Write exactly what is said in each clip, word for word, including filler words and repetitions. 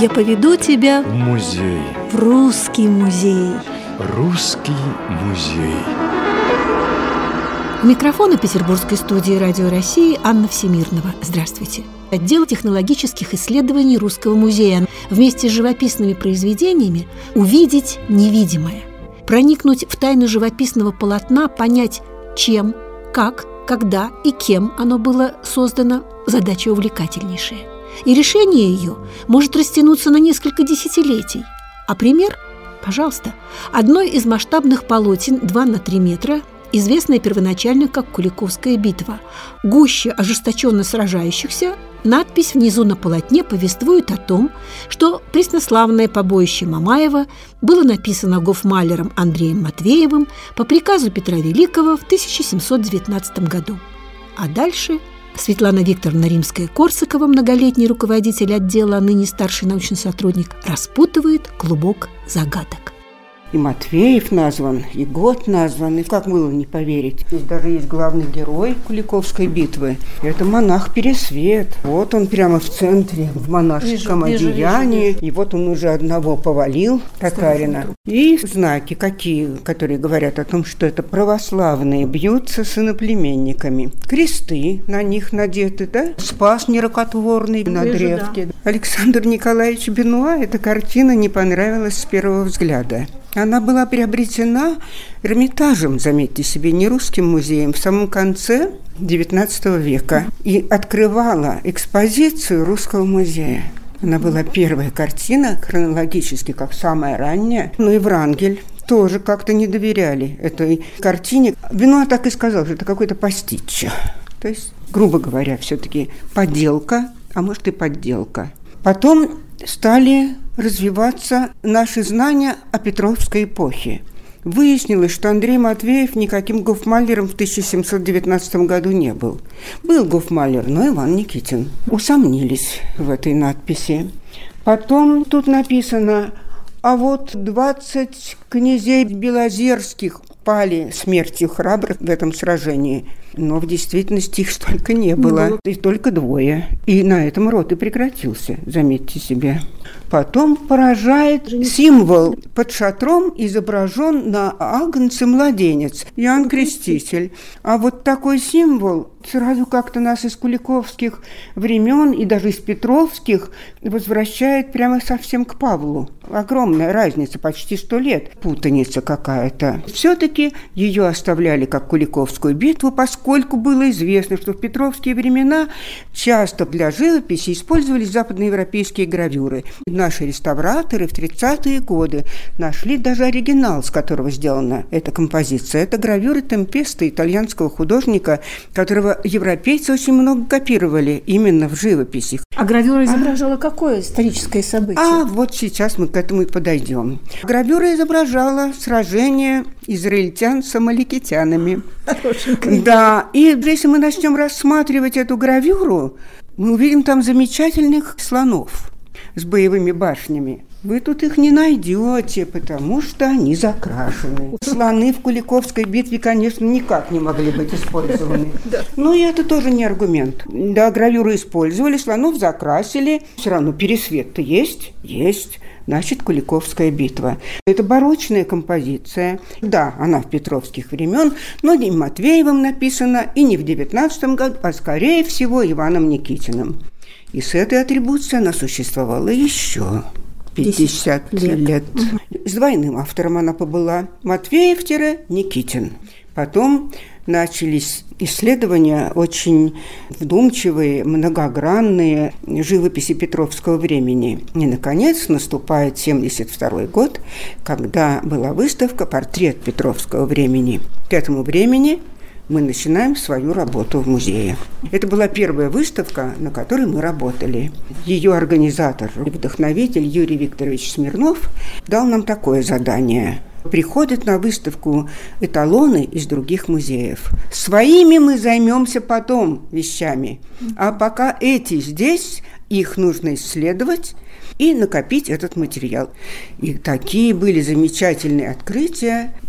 Я поведу тебя в музей. В русский музей. Русский музей. У микрофона петербургской студии Радио России Анна Всемирнова. Здравствуйте. Отдел технологических исследований Русского музея. Вместе с живописными произведениями увидеть невидимое, проникнуть в тайну живописного полотна, понять, чем, как, когда и кем оно было создано – задача увлекательнейшая. И решение ее может растянуться на несколько десятилетий. А пример – пожалуйста, одно из масштабных полотен два на три метра, известное первоначально как Куликовская битва. Гуще ожесточенно сражающихся, надпись внизу на полотне повествует о том, что преснославное побоище Мамаева было написано гофмалером Андреем Матвеевым по приказу Петра Великого в тысяча семьсот девятнадцатом году. А дальше Светлана Викторовна Римская-Корсакова, многолетний руководитель отдела, а ныне старший научный сотрудник, распутывает клубок загадок. И Матвеев назван, и год назван, и как было не поверить. Здесь даже есть главный герой Куликовской битвы. Это монах Пересвет. Вот он прямо в центре, в монашеском вижу, одеянии. Вижу, вижу. И вот он уже одного повалил, татарина. И знаки какие, которые говорят о том, что это православные бьются с иноплеменниками. Кресты на них надеты, да? Спас нерукотворный на вижу, древке. Да. Александру Николаевичу Бенуа эта картина не понравилась с первого взгляда. Она была приобретена Эрмитажем, заметьте себе, не Русским музеем, в самом конце девятнадцатого века и открывала экспозицию Русского музея. Она была первая картина, хронологически, как самая ранняя. Ну и Врангель тоже как-то не доверяли этой картине. Бенуа так и сказал, что это какой-то пастиччо. То есть, грубо говоря, все-таки подделка, а может и подделка. Потом стали развиваться наши знания о Петровской эпохе. Выяснилось, что Андрей Матвеев никаким гофмалером в тысяча семьсот девятнадцатом году не был. Был гофмалер, но Иван Никитин. Усомнились в этой надписи. Потом тут написано: а вот двадцать князей белозерских пали смертью храбрых в этом сражении. Но в действительности их столько не было, ну, и только двое. И на этом род и прекратился, заметьте себе. Потом поражает символ. Под шатром изображен на агнце младенец, Иоанн Креститель. А вот такой символ сразу как-то нас из куликовских времен и даже из петровских возвращает прямо совсем к Павлу. Огромная разница, почти сто лет. Путаница какая-то. Все-таки ее оставляли как Куликовскую битву, поскольку было известно, что в петровские времена часто для живописи использовались западноевропейские гравюры. Наши реставраторы в тридцатые годы нашли даже оригинал, с которого сделана эта композиция. Это гравюры Темпеста, итальянского художника, которого европейцы очень много копировали именно в живописи. А гравюра изображала а, какое историческое событие? А вот сейчас мы к этому и подойдем. Гравюра изображала сражение израильтян с амаликитянами. Да, и если мы начнем рассматривать эту гравюру, мы увидим там замечательных слонов с боевыми башнями. Вы тут их не найдете, потому что они закрашены. Слоны в Куликовской битве, конечно, никак не могли быть использованы. Но и это тоже не аргумент. Да, гравюры использовали, слонов закрасили. Все равно пересвет-то есть? Есть. Значит, Куликовская битва. Это барочная композиция. Да, она в петровских времен, но не Матвеевым написана и не в девятнадцатом году, а скорее всего Иваном Никитиным. И с этой атрибуцией она существовала еще пятьдесят лет. лет. С двойным автором она побыла. Матвеев-Никитин. Потом начались исследования очень вдумчивые, многогранные живописи Петровского времени. И, наконец, наступает семьдесят второй год, когда была выставка «Портрет Петровского времени». К этому времени мы начинаем свою работу в музее. Это была первая выставка, на которой мы работали. Ее организатор и вдохновитель Юрий Викторович Смирнов дал нам такое задание. Приходят на выставку эталоны из других музеев. Своими мы займемся потом вещами. А пока эти здесь, их нужно исследовать и накопить этот материал. И такие были замечательные открытия.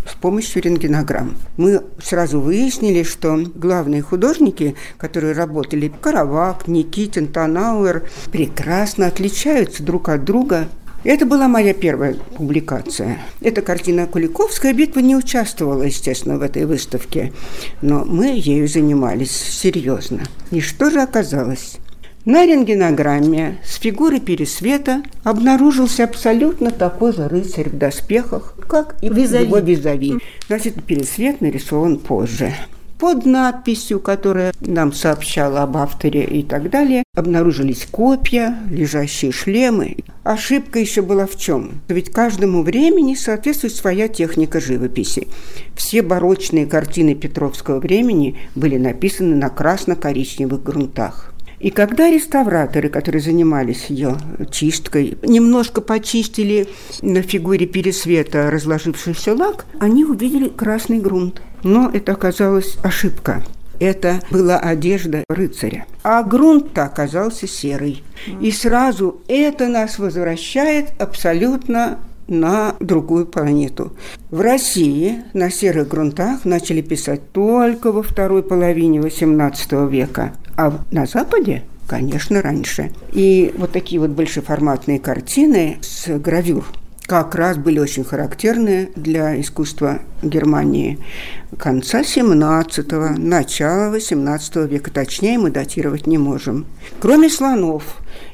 с помощью рентгенограмм. Мы сразу выяснили, что главные художники, которые работали, Каравак, Никитин, Танауэр, прекрасно отличаются друг от друга. Это была моя первая публикация. Эта картина «Куликовская битва» не участвовала, естественно, в этой выставке, но мы ею занимались серьезно. И что же оказалось? На рентгенограмме с фигуры Пересвета обнаружился абсолютно такой же рыцарь в доспехах, как и визави. Его визави. Значит, Пересвет нарисован позже. Под надписью, которая нам сообщала об авторе и так далее, обнаружились копья, лежащие шлемы. Ошибка еще была в чем? Ведь каждому времени соответствует своя техника живописи. Все барочные картины петровского времени были написаны на красно-коричневых грунтах. И когда реставраторы, которые занимались ее чисткой, немножко почистили на фигуре Пересвета разложившийся лак, они увидели красный грунт. Но это оказалась ошибка. Это была одежда рыцаря. А грунт-то оказался серый. И сразу это нас возвращает абсолютно на другую планету. В России на серых грунтах начали писать только во второй половине восемнадцатого века, а на Западе, конечно, раньше. И вот такие вот большеформатные картины с гравюр как раз были очень характерны для искусства Германии конца семнадцатого, начала восемнадцатого века. Точнее мы датировать не можем. Кроме слонов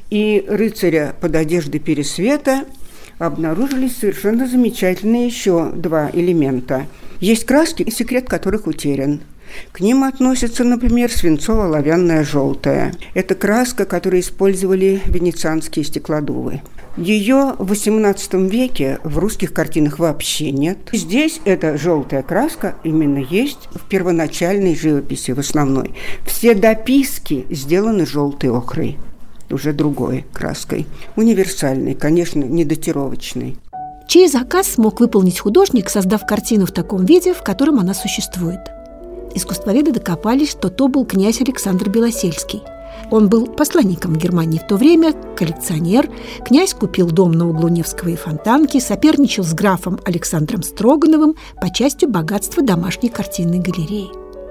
и рыцаря под одеждой Пересвета обнаружились совершенно замечательные еще два элемента. Есть краски, секрет которых утерян. К ним относятся, например, свинцово-оловянная желтая. Это краска, которую использовали венецианские стеклодувы. Ее в восемнадцатом веке в русских картинах вообще нет. Здесь эта желтая краска именно есть в первоначальной живописи, в основной. Все дописки сделаны желтой охрой, уже другой краской. Универсальной, конечно, не датировочной. Чей заказ смог выполнить художник, создав картину в таком виде, в котором она существует? Искусствоведы докопались, что то был князь Александр Белосельский. Он был посланником Германии в то время, коллекционер. Князь купил дом на углу Невского и Фонтанки, соперничал с графом Александром Строгановым по части богатства домашней картинной галереи.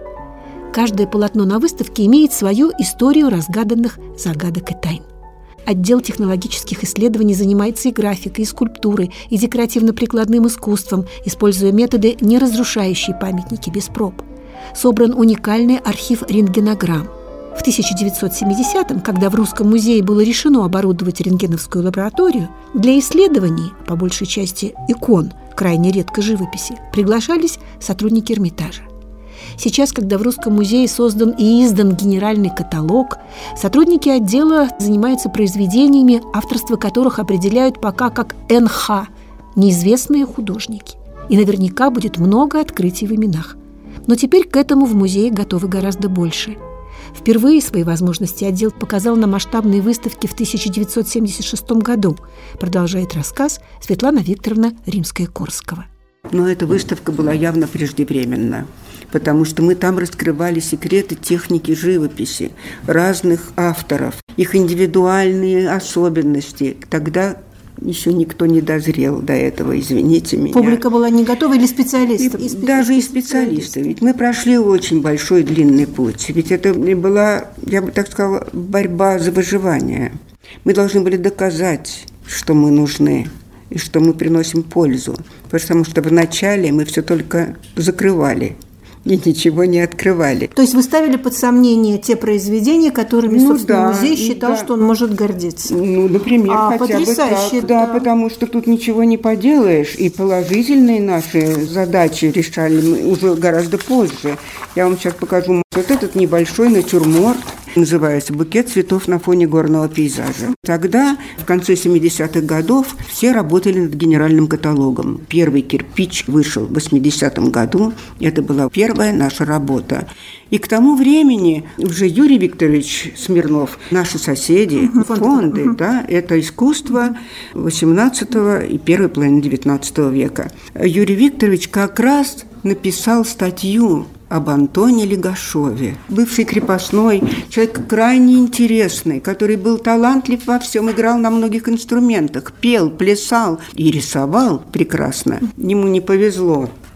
Каждое полотно на выставке имеет свою историю разгаданных загадок и тайн. Отдел технологических исследований занимается и графикой, и скульптурой, и декоративно-прикладным искусством, используя методы, не разрушающие памятники без проб. Собран уникальный архив рентгенограмм. В тысяча девятьсот семидесятом, когда в Русском музее было решено оборудовать рентгеновскую лабораторию, для исследований, по большей части икон, крайне редко живописи, приглашались сотрудники Эрмитажа. Сейчас, когда в Русском музее создан и издан генеральный каталог, сотрудники отдела занимаются произведениями, авторство которых определяют пока как эн ха – неизвестные художники. И наверняка будет много открытий в именах. Но теперь к этому в музее готовы гораздо больше. Впервые свои возможности отдел показал на масштабной выставке в тысяча девятьсот семьдесят шестом году, продолжает рассказ Светлана Викторовна Римская-Корского. Но эта выставка была явно преждевременна, потому что мы там раскрывали секреты техники живописи разных авторов, их индивидуальные особенности. Тогда еще никто не дозрел до этого, извините меня. Публика была не готова или специалисты? И, и даже и специалисты. Ведь мы прошли очень большой длинный путь. Ведь это была, я бы так сказала, борьба за выживание. Мы должны были доказать, что мы нужны и что мы приносим пользу. Потому что вначале мы все только закрывали и ничего не открывали. То есть вы ставили под сомнение те произведения, которыми, ну, собственно, да, музей считал, да, что он может гордиться? Ну, например, а, хотя бы так. Да, да, потому что тут ничего не поделаешь, и положительные наши задачи решали мы уже гораздо позже. Я вам сейчас покажу вот этот небольшой натюрморт. Называется «Букет цветов на фоне горного пейзажа». Тогда, в конце семидесятых годов, все работали над генеральным каталогом. Первый кирпич вышел в восьмидесятом году. Это была первая наша работа. И к тому времени уже Юрий Викторович Смирнов, наши соседи, фонды, да, это искусство восемнадцатого и первой половины девятнадцатого века. Юрий Викторович как раз написал статью об Антоне Легашове, бывший крепостной, человек крайне интересный, который был талантлив во всем, играл на многих инструментах, пел, плясал и рисовал прекрасно. Ему не повезло.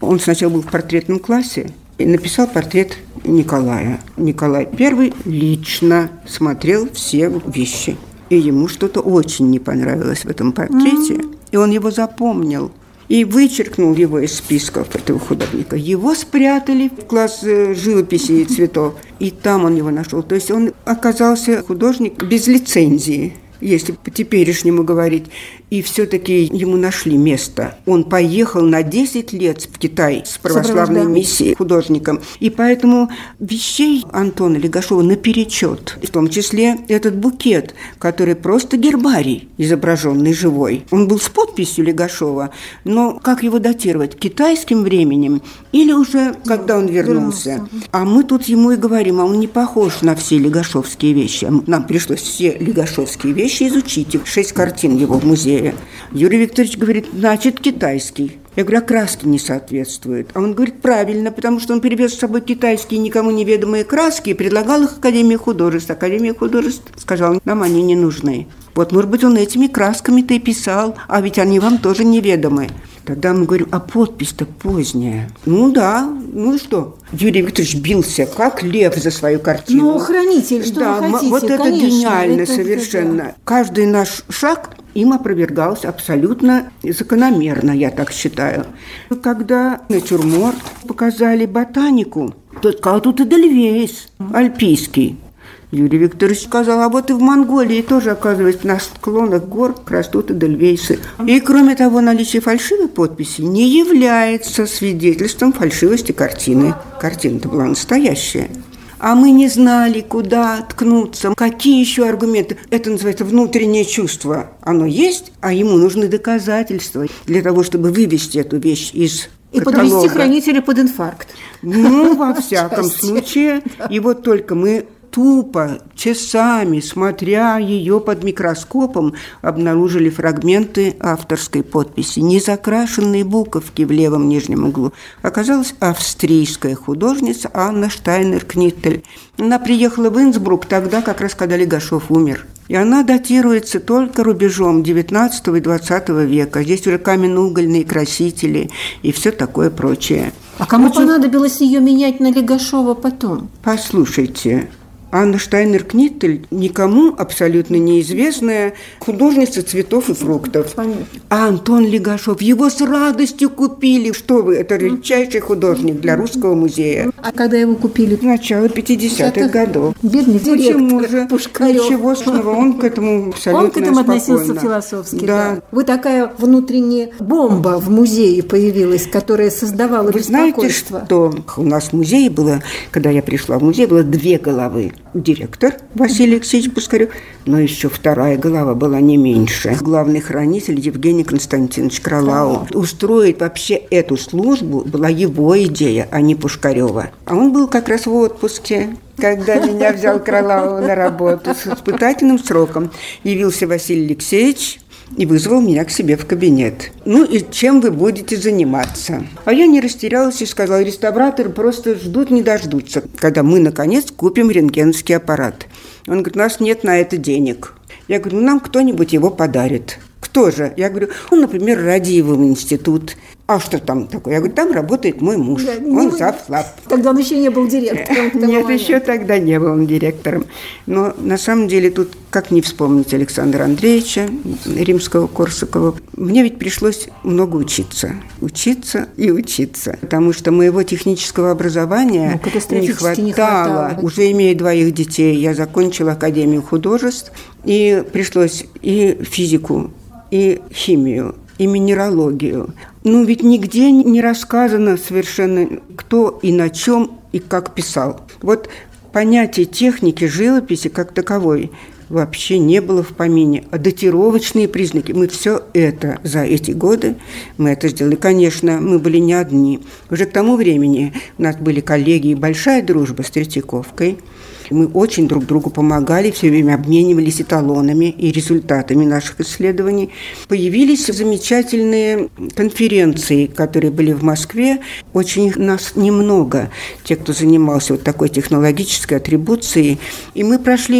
Он сначала был в портретном классе и написал портрет Николая. Николай Первый лично смотрел все вещи. И ему что-то очень не понравилось в этом портрете, mm-hmm. и он его запомнил. И вычеркнул его из списков этого художника. Его спрятали в класс живописи и цветов, и там он его нашел. То есть он оказался художник без лицензии, если по-теперешнему говорить. И все-таки ему нашли место. Он поехал на десять лет в Китай с православной миссией художником. И поэтому вещей Антона Легашова наперечет. В том числе этот букет, который просто гербарий, изображенный живой. Он был с подписью Легашова, но как его датировать? Китайским временем или уже когда он вернулся? вернулся? А мы тут ему и говорим, а он не похож на все легашовские вещи. Нам пришлось все легашовские вещи изучить. Шесть картин его в музее. Юрий Викторович говорит, значит, китайский. Я говорю, а краски не соответствуют. А он говорит, правильно, потому что он привез с собой китайские никому неведомые краски и предлагал их Академии художеств. Академия художеств сказала, нам они не нужны. Вот, может быть, он этими красками-то и писал, а ведь они вам тоже неведомы. Тогда мы говорим, а подпись-то поздняя. Ну да, ну что? Юрий Викторович бился, как лев за свою картину. Ну, хранитель, что да, вы хотите? Вот это конечно, гениально это, совершенно. Это, да. Каждый наш шаг им опровергался абсолютно закономерно, я так считаю. Когда натюрморт показали ботанику, тот сказал, тут Эдельвейс, альпийский. Юрий Викторович сказал, а вот и в Монголии тоже, оказывается, на склонах гор растут эдельвейсы. И, кроме того, наличие фальшивой подписи не является свидетельством фальшивости картины. Картина-то была настоящая. А мы не знали, куда ткнуться, какие еще аргументы. Это называется внутреннее чувство. Оно есть, а ему нужны доказательства для того, чтобы вывести эту вещь из и каталога. подвести хранителя под инфаркт. Ну, во всяком случае. И вот только мы тупо, часами, смотря ее под микроскопом, обнаружили фрагменты авторской подписи, незакрашенные буковки в левом нижнем углу. Оказалась австрийская художница Анна Штайнер-Книттель. Она приехала в Инсбрук тогда, как раз когда Легашов умер. И она датируется только рубежом девятнадцатого и двадцатого века. Здесь уже каменно-угольные красители и все такое прочее. А кому Очень... понадобилось ее менять на Легашова потом? Послушайте, Анна Штайнер-Книттель никому абсолютно неизвестная художница цветов и фруктов. Понятно. А Антон Легашов, его с радостью купили. Что вы, это редчайший художник для Русского музея. А когда его купили? В начало пятидесятых годов. Бедный Почему директор же? Пушкарев. Ничего страшного, он к этому абсолютно Он к этому спокойно. относился философски. Да. Да. Вы такая внутренняя бомба в музее появилась, которая создавала Вы беспокойство. Знаете, что у нас в музее было, когда я пришла в музей, было две головы. Директор Василий Алексеевич Пушкарев, но еще вторая голова была не меньше. Главный хранитель Евгений Константинович Кралау. Устроить вообще эту службу была его идея, а не Пушкарева. А он был как раз в отпуске, когда меня взял Кралау на работу с испытательным сроком. Явился Василий Алексеевич и вызвал меня к себе в кабинет. Ну и чем вы будете заниматься? А я не растерялась и сказала, реставраторы просто ждут не дождутся, когда мы, наконец, купим рентгеновский аппарат. Он говорит, у нас нет на это денег. Я говорю, ну нам кто-нибудь его подарит. Кто же? Я говорю, ну, например, Радиевый институт. А что там такое? Я говорю, там работает мой муж. Да, он не... завфлаб. Тогда он еще не был директором. Нет, момента. еще тогда не был он директором. Но на самом деле тут как не вспомнить Александра Андреевича Римского-Корсакова. Мне ведь пришлось много учиться. Учиться и учиться. Потому что моего технического образования ну, не, хватало. не хватало. Уже имея двоих детей, я закончила Академию художеств. И пришлось и физику, и химию, и минералогию. Ну, ведь нигде не рассказано совершенно, кто и на чем, и как писал. Вот понятие техники живописи как таковой вообще не было в помине. А датировочные признаки, мы все это за эти годы, мы это сделали. Конечно, мы были не одни. Уже к тому времени у нас были коллеги и большая дружба с Третьяковкой. Мы очень друг другу помогали, все время обменивались эталонами и результатами наших исследований. Появились замечательные конференции, которые были в Москве. Очень нас немного, те, кто занимался вот такой технологической атрибуцией. И мы прошли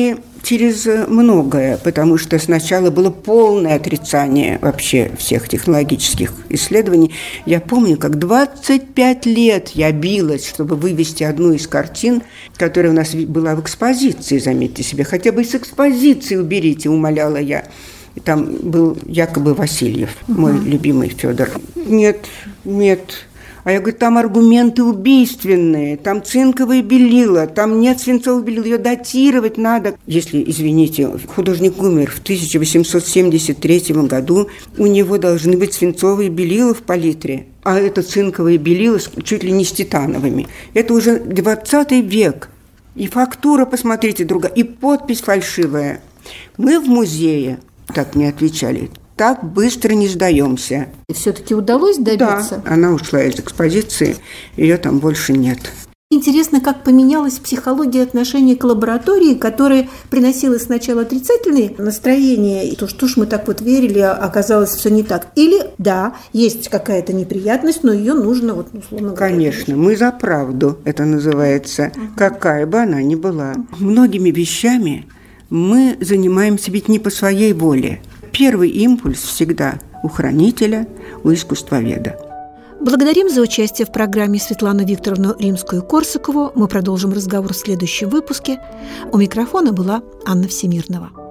через многое, потому что сначала было полное отрицание вообще всех технологических исследований. Я помню, как двадцать пять лет я билась, чтобы вывести одну из картин, которая у нас была в экспозиции, заметьте себе. Хотя бы из экспозиции уберите, умоляла я. И там был якобы Васильев, мой uh-huh. любимый Федор. Нет, нет. А я говорю, там аргументы убийственные, там цинковое белило, там нет свинцового белила, ее датировать надо. Если, извините, художник умер в тысяча восемьсот семьдесят третьем году, у него должны быть свинцовые белила в палитре, а это цинковое белило чуть ли не с титановыми. Это уже двадцатый век. И фактура, посмотрите, другая, и подпись фальшивая. Мы в музее так мне отвечали. Так быстро не сдаемся. Все-таки удалось добиться? Да, она ушла из экспозиции, ее там больше нет. Интересно, как поменялась психология отношения к лаборатории, которая приносила сначала отрицательные настроения, и то, что ж мы так вот верили, а оказалось все не так. Или, да, есть какая-то неприятность, но ее нужно, вот, условно говоря. Конечно, мы за правду, это называется, угу. какая бы она ни была. Многими вещами мы занимаемся ведь не по своей воле. Первый импульс всегда у хранителя, у искусствоведа. Благодарим за участие в программе Светлану Викторовну Римскую-Корсакову. Мы продолжим разговор в следующем выпуске. У микрофона была Анна Всемирнова.